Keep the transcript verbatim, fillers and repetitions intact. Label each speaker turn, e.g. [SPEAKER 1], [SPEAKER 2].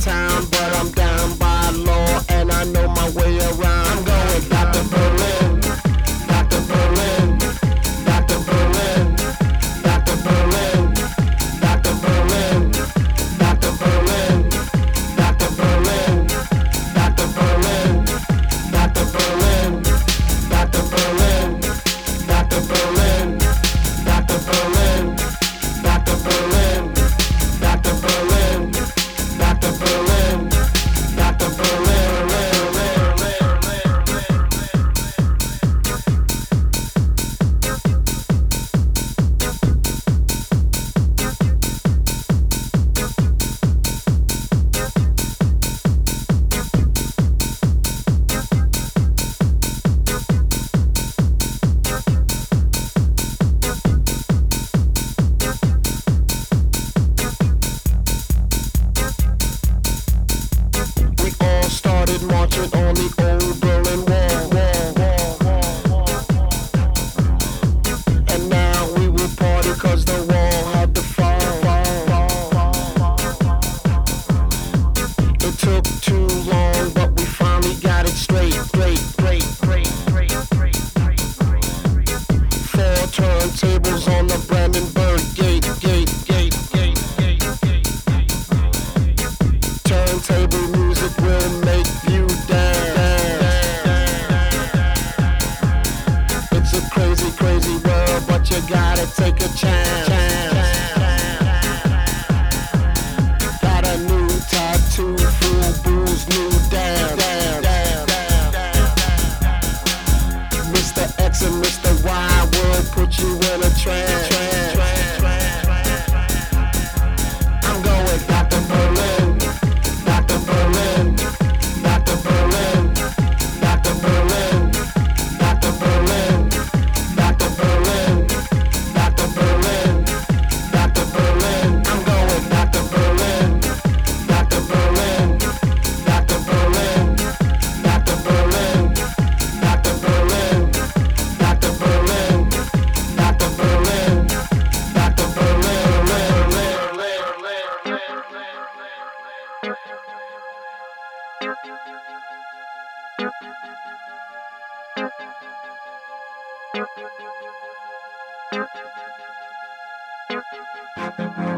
[SPEAKER 1] town, but I'm down by law and I know my way around. I'm going Doctor Berlin, Doctor Berlin, Doctor Berlin, Doctor Berlin, Doctor Berlin, Doctor Berlin, Doctor Berlin, Doctor Berlin, Doctor Berlin, Doctor Berlin, Doctor Berlin, Doctor Berlin, Doctor Berlin, Doctor Berlin, Doctor Berlin, Doctor Berlin. We all started marching on the old Berlin Wall, and now we will party 'cause the wall had to fall. It took too long, but we finally got it straight, straight, straight, straight, straight, straight, straight, straight. Four turntables on the Brandenburg Gate, gate, gate, gate, gate, gate, gate. Turntable music will make you dance. It's a crazy, crazy world, but you gotta take a chance. Got a new tattoo, full booze, new dance. Mister X and Mister Y will put you in a trance. I'm going Doctor Berlin, Doctor Berlin, Doctor Berlin, Doctor Berlin, Doctor Berlin, Doctor Berlin, Doctor Berlin, Doctor Berlin. I'm going Doctor Berlin, Doctor Berlin, Doctor Berlin, Doctor Berlin, Doctor Berlin, Doctor Berlin, Doctor Berlin, Doctor Berlin.